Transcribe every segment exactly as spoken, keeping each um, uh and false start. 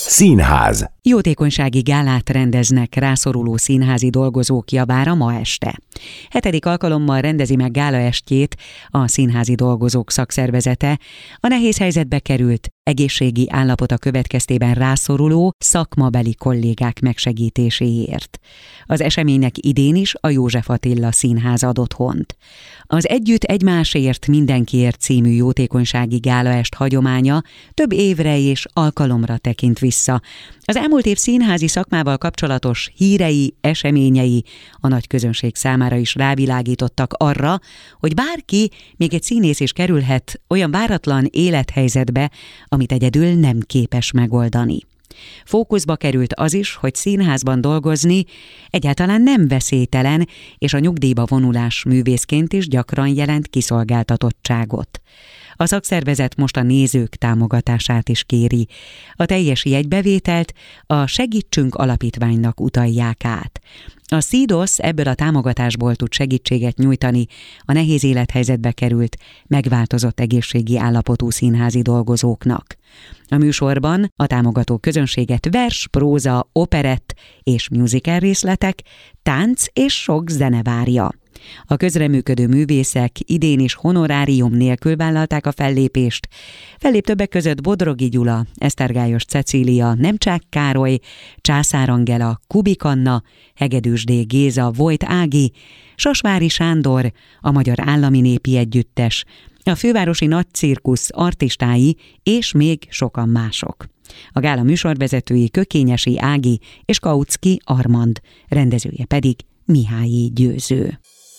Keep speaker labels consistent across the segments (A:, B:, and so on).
A: Színház.
B: Jótékonysági gálát rendeznek rászoruló színházi dolgozók javára ma este. Hetedik alkalommal rendezi meg gálaestjét a Színházi Dolgozók Szakszervezete a nehéz helyzetbe került, egészségi állapota következtében rászoruló szakmabeli kollégák megsegítéséért. Az eseménynek idén is a József Attila Színház ad otthont. Az Együtt egymásért mindenkiért című jótékonysági gálaest hagyománya több évre és alkalomra tekint vissza. Az elmúlt év színházi szakmával kapcsolatos hírei, eseményei a nagy közönség számára is rávilágítottak arra, hogy bárki, még egy színész is kerülhet olyan váratlan élethelyzetbe, amit egyedül nem képes megoldani. Fókuszba került az is, hogy színházban dolgozni egyáltalán nem veszélytelen, és a nyugdíjba vonulás művészként is gyakran jelent kiszolgáltatottságot. A szakszervezet most a nézők támogatását is kéri. A teljes jegybevételt a Segítsünk alapítványnak utalják át. A SZIDOSZ ebből a támogatásból tud segítséget nyújtani a nehéz élethelyzetbe került, megváltozott egészségi állapotú színházi dolgozóknak. A műsorban a támogató közönséget vers, próza, operett és musical részletek, tánc és sok zene várja. A közreműködő művészek idén is honorárium nélkül vállalták a fellépést. Fellép többek között Bodrogi Gyula, Esztergályos Cecília, Nemcsák Károly, Császár Angela, Kubik Anna, Hegedűsdé Géza, Vojt Ági, Sasvári Sándor, a Magyar Állami Népi Együttes, a Fővárosi Nagycirkusz artistái és még sokan mások. A gála műsorvezetői Kökényesi Ági és Kautsky Armand, rendezője pedig Mihályi Győző.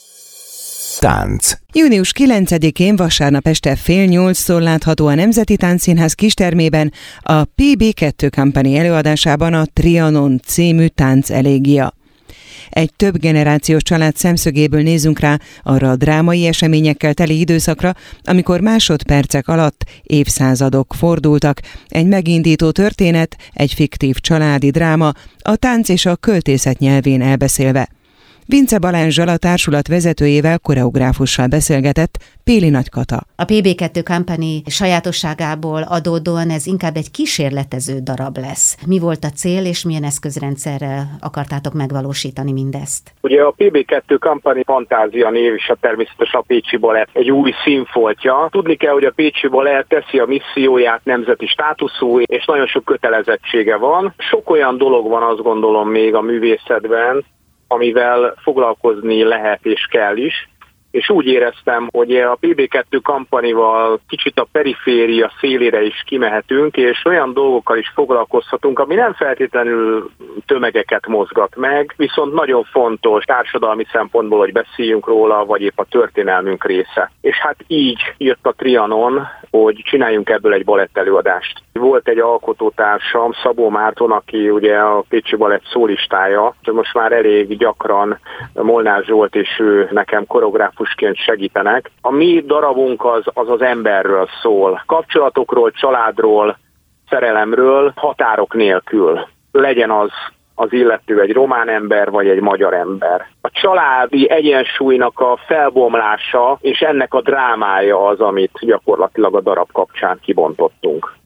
A: Tánc.
C: június kilencedikén vasárnap este fél nyolctól látható a Nemzeti Táncszínház kistermében a pé bé kettő Company előadásában a Trianon című táncelégia. Egy több generációs család szemszögéből nézünk rá arra a drámai eseményekkel teli időszakra, amikor másodpercek alatt évszázadok fordultak, egy megindító történet, egy fiktív családi dráma, a tánc és a költészet nyelvén elbeszélve. Vince Balázsral, a társulat vezetőjével, koreográfussal beszélgetett Péli Nagykata.
D: A pé bé kettő Company sajátosságából adódóan ez inkább egy kísérletező darab lesz. Mi volt a cél, és milyen eszközrendszerrel akartátok megvalósítani mindezt?
E: Ugye a pé bé kettő Company Fantázia név és a természetesen a Pécsi Balett egy új színfoltja. Tudni kell, hogy a Pécsi Balett teszi a misszióját nemzeti státuszú, és nagyon sok kötelezettsége van. Sok olyan dolog van, azt gondolom, még a művészetben, amivel foglalkozni lehet és kell is, és úgy éreztem, hogy a pé bé kettő Companyval kicsit a periféria szélére is kimehetünk, és olyan dolgokkal is foglalkozhatunk, ami nem feltétlenül tömegeket mozgat meg, viszont nagyon fontos társadalmi szempontból, hogy beszéljünk róla, vagy épp a történelmünk része. És hát így jött a Trianon, hogy csináljunk ebből egy balett előadást. Volt egy alkotótársam, Szabó Márton, aki ugye a Pécsi Balett szólistája, most már elég gyakran Molnár Zsolt és ő nekem koreográfusként segítenek. A mi darabunk az, az az emberről szól. Kapcsolatokról, családról, szerelemről, határok nélkül. Legyen az az illető egy román ember, vagy egy magyar ember. A családi egyensúlynak a felbomlása és ennek a drámája az, amit gyakorlatilag a darab kapcsán kibontottunk.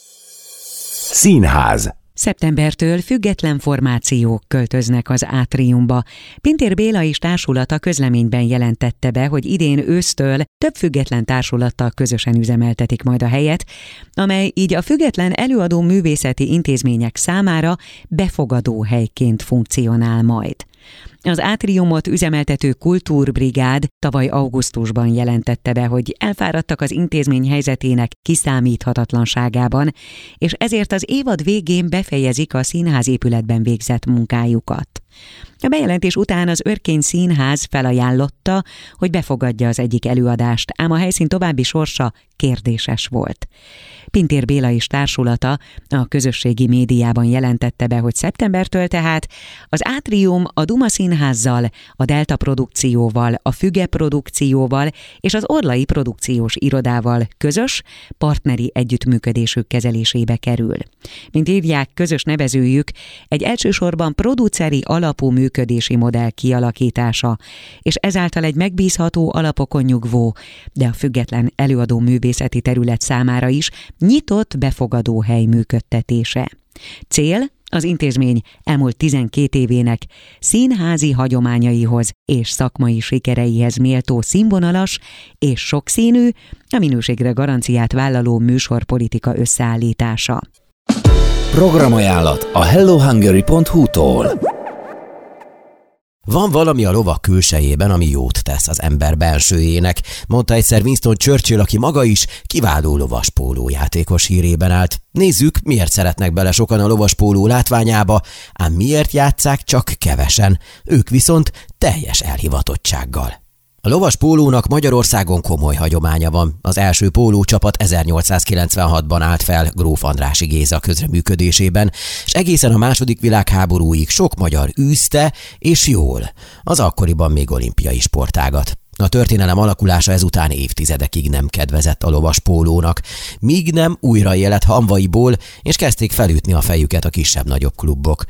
A: Színház.
B: Szeptembertől független formációk költöznek az átriumba. Pintér Béla és társulata közleményben jelentette be, hogy idén ősztől több független társulattal közösen üzemeltetik majd a helyet, amely így a független előadó művészeti intézmények számára befogadó helyként funkcionál majd. Az átriumot üzemeltető Kultúrbrigád tavaly augusztusban jelentette be, hogy elfáradtak az intézmény helyzetének kiszámíthatatlanságában, és ezért az évad végén befejezik a színházépületben végzett munkájukat. A bejelentés után az Örkény Színház felajánlotta, hogy befogadja az egyik előadást, ám a helyszín további sorsa kérdéses volt. Pintér Béla és társulata a közösségi médiában jelentette be, hogy szeptembertől tehát az Átrium a Duma Színházzal, a Delta Produkcióval, a Füge Produkcióval és az Orlai Produkciós Irodával közös partneri együttműködésük kezelésébe kerül. Mint írják, közös nevezőjük egy elsősorban produceri alapú működési modell kialakítása, és ezáltal egy megbízható alapokon nyugvó, de a független előadó művészeti terület számára is nyitott befogadó hely működtetése. Cél az intézmény elmúlt tizenkét évének színházi hagyományaihoz és szakmai sikereihez méltó színvonalas és sokszínű, a minőségre garanciát vállaló műsorpolitika összeállítása.
A: Programajánlat a hello hungary pont hu-tól.
F: Van valami a lovak külsejében, ami jót tesz az ember bensőjének, mondta egyszer Winston Churchill, aki maga is kiváló lovaspólójátékos hírében állt. Nézzük, miért szeretnek bele sokan a lovaspóló látványába, ám miért játsszák csak kevesen, ők viszont teljes elhivatottsággal. A lovaspólónak Magyarországon komoly hagyománya van. Az első pólócsapat ezernyolcszázkilencvenhatban állt fel Gróf Andrássy Géza közreműködésében, és egészen a második világháborúig sok magyar űzte, és jól, az akkoriban még olimpiai sportágat. A történelem alakulása ezután évtizedekig nem kedvezett a lovaspólónak, míg nem újra élet hamvaiból, és kezdték felütni a fejüket a kisebb-nagyobb klubok.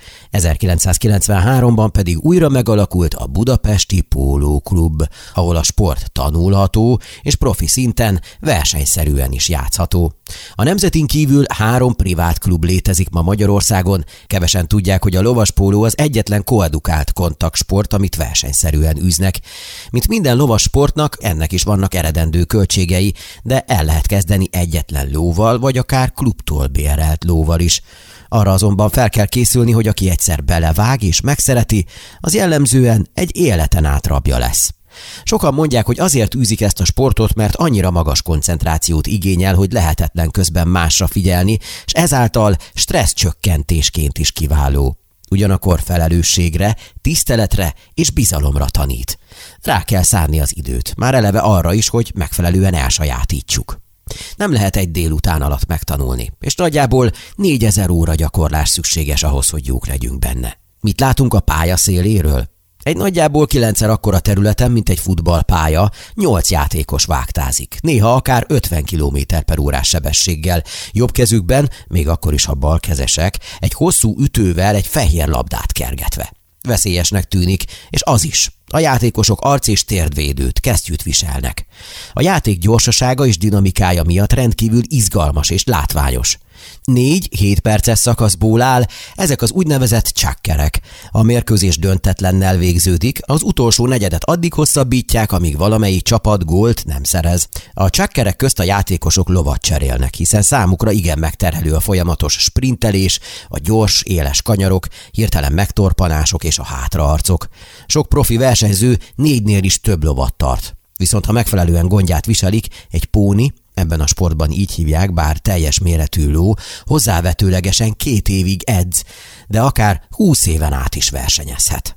F: ezerkilencszázkilencvenháromban pedig újra megalakult a Budapesti Pólóklub, ahol a sport tanulható, és profi szinten versenyszerűen is játszható. A nemzetin kívül három privát klub létezik ma Magyarországon. Kevesen tudják, hogy a lovaspóló az egyetlen koedukált kontaktsport, amit versenyszerűen űznek. Mint minden lovas sportnak, ennek is vannak eredendő költségei, de el lehet kezdeni egyetlen lóval, vagy akár klubtól bérelt lóval is. Arra azonban fel kell készülni, hogy aki egyszer belevág és megszereti, az jellemzően egy életen át rabja lesz. Sokan mondják, hogy azért űzik ezt a sportot, mert annyira magas koncentrációt igényel, hogy lehetetlen közben másra figyelni, és ezáltal stresszcsökkentésként is kiváló. Ugyanakkor felelősségre, tiszteletre és bizalomra tanít. Rá kell szánni az időt, már eleve arra is, hogy megfelelően elsajátítsuk. Nem lehet egy délután alatt megtanulni, és nagyjából négyezer óra gyakorlás szükséges ahhoz, hogy jók legyünk benne. Mit látunk a pálya széléről? Egy nagyjából kilencszer akkora területen, mint egy futballpálya, nyolc játékos vágtázik, néha akár ötven kilométer per órás sebességgel. Jobb kezükben, még akkor is, ha balkezesek, egy hosszú ütővel egy fehér labdát kergetve. Veszélyesnek tűnik, és az is. A játékosok arc- és térdvédőt, kesztyűt viselnek. A játék gyorsasága és dinamikája miatt rendkívül izgalmas és látványos. négy-hét perces szakaszból áll, ezek az úgynevezett csakkerek. A mérkőzés döntetlennel végződik, az utolsó negyedet addig hosszabbítják, amíg valamelyik csapat gólt nem szerez. A csakkerek közt a játékosok lovat cserélnek, hiszen számukra igen megterhelő a folyamatos sprintelés, a gyors, éles kanyarok, hirtelen megtorpanások és a hátraarcok. Sok profi versenyző négynél is több lovat tart. Viszont ha megfelelően gondját viselik, egy póni, ebben a sportban így hívják, bár teljes méretű ló, hozzávetőlegesen két évig edz, de akár húsz éven át is versenyezhet.